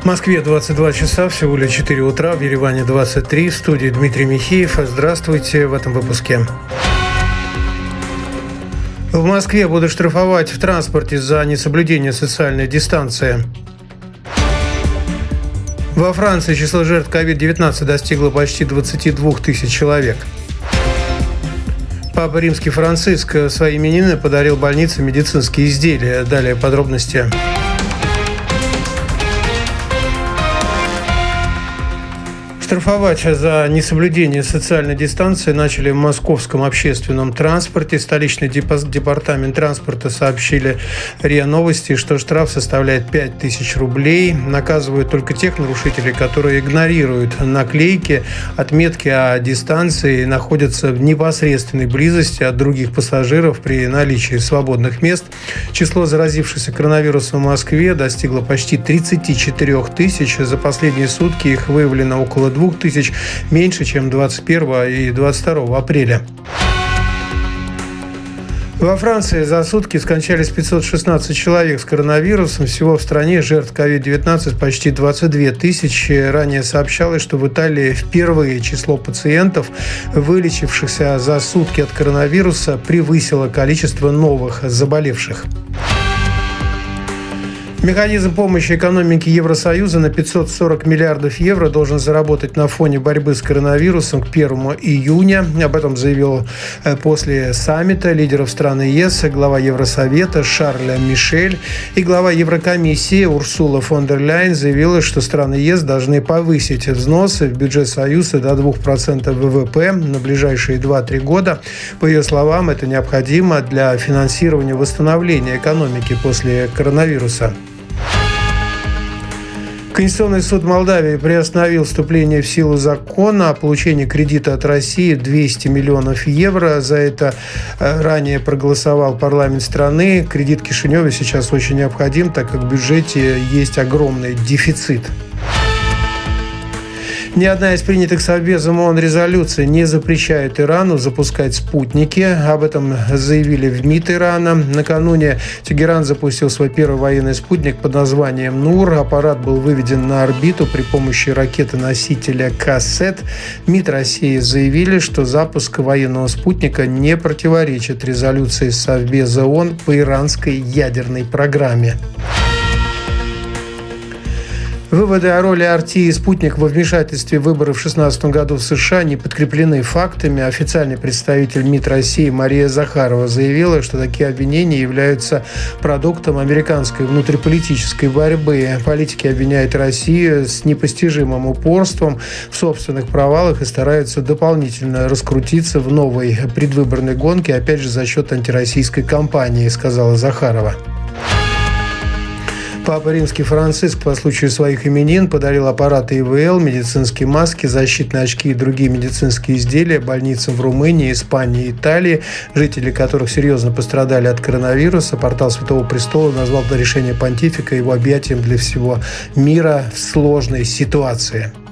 Москве 22 часа, всего лишь 4 утра, в Ереване 23, в студии Дмитрий Михеев. Здравствуйте в этом выпуске. В Москве будут штрафовать в транспорте за несоблюдение социальной дистанции. Во Франции число жертв COVID-19 достигло почти 22 тысяч человек. Папа Римский Франциск в свои именины подарил больнице медицинские изделия. Далее подробности. Штрафовать за несоблюдение социальной дистанции начали в московском общественном транспорте. Столичный департамент транспорта сообщили РИА Новости, что штраф составляет 5000 рублей. Наказывают только тех нарушителей, которые игнорируют наклейки, отметки о дистанции и находятся в непосредственной близости от других пассажиров при наличии свободных мест. Число заразившихся коронавирусом в Москве достигло почти 34 тысяч. За последние сутки их выявлено около 2000, меньше, чем 21 и 22 апреля. Во Франции за сутки скончались 516 человек с коронавирусом. Всего в стране жертв COVID-19 почти 22 тысячи. Ранее сообщалось, что в Италии впервые число пациентов, вылечившихся за сутки от коронавируса, превысило количество новых заболевших. Механизм помощи экономике Евросоюза на 540 миллиардов евро должен заработать на фоне борьбы с коронавирусом к 1 июня. Об этом заявил после саммита лидеров стран ЕС глава Евросовета Шарль Мишель и глава Еврокомиссии Урсула фон дер Ляйен заявила, что страны ЕС должны повысить взносы в бюджет Союза до 2% ВВП на ближайшие 2-3 года. По ее словам, это необходимо для финансирования восстановления экономики после коронавируса. Конституционный суд Молдавии приостановил вступление в силу закона о получении кредита от России 200 миллионов евро. За это ранее проголосовал парламент страны. Кредит Кишиневу сейчас очень необходим, так как в бюджете есть огромный дефицит. Ни одна из принятых Совбезом ООН резолюций не запрещает Ирану запускать спутники. Об этом заявили в МИД Ирана. Накануне Тегеран запустил свой первый военный спутник под названием «Нур». Аппарат был выведен на орбиту при помощи ракеты-носителя «Кассет». МИД России заявили, что запуск военного спутника не противоречит резолюции Совбеза ООН по иранской ядерной программе. Выводы о роли РТ и «Спутник» во вмешательстве в выборы в 2016 году в США не подкреплены фактами. Официальный представитель МИД России Мария Захарова заявила, что такие обвинения являются продуктом американской внутриполитической борьбы. Политики обвиняют Россию с непостижимым упорством в собственных провалах и стараются дополнительно раскрутиться в новой предвыборной гонке, опять же за счет антироссийской кампании, сказала Захарова. Папа Римский Франциск по случаю своих именин подарил аппараты ИВЛ, медицинские маски, защитные очки и другие медицинские изделия больницам в Румынии, Испании и Италии, жители которых серьезно пострадали от коронавируса. Портал Святого Престола назвал решение понтифика его объятием для всего мира в сложной ситуации.